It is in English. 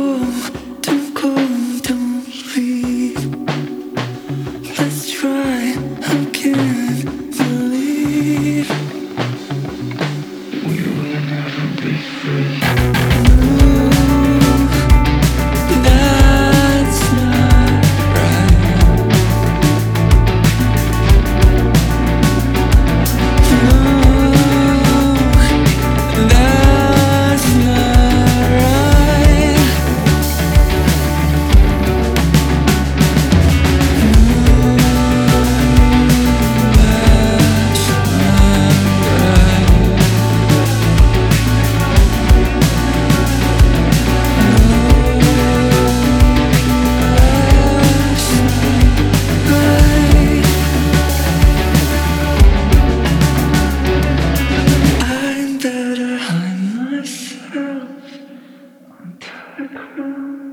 don't go, don't leave. Let's try, I can't believe we will never be free. No, that's not right. No, that's not right. I'm better hide myself on dark ground.